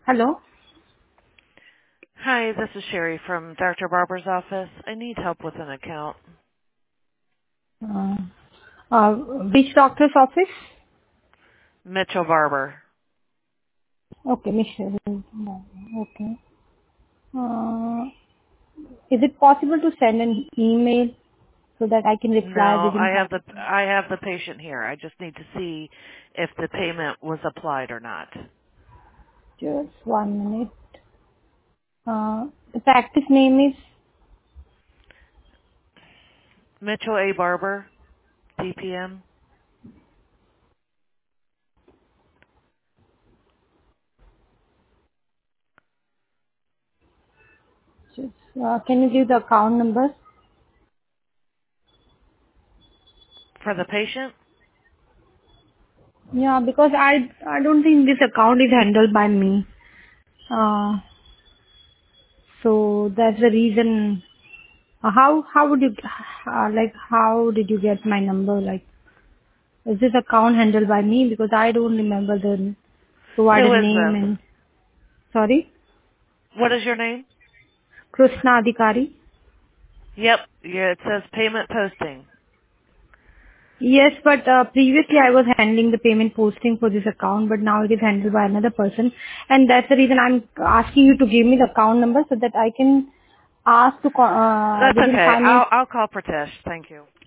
Hello. Hi, this is Sherry from Dr. Barber's office. I need help with an account. Uh, uh, which doctor's office? Mitchell Barber. Okay, Michelle. Okay. Uh, is it possible to send an email so that I can reply No, within I have the patient here. I just need to see if the payment was applied or not. just 1 minute? The practice name is Mitchell A. Barber, DPM. just, can you give the account number? For the patient? Yeah, because I don't think this account is handled by me. Uh, so that's the reason. How would you how did you get my number? Like, is this account handled by me? Because I don't remember the provider Who is name this? and, sorry, What is your name? Krishna Adhikari. Yep, yeah, it says payment posting. Yes, but previously I was handling the payment posting for this account, but now it is handled by another person. And that's the reason I'm asking you to give me the account number so that I can ask to That's within okay. 5 minutes. I'll call Pritesh. Thank you.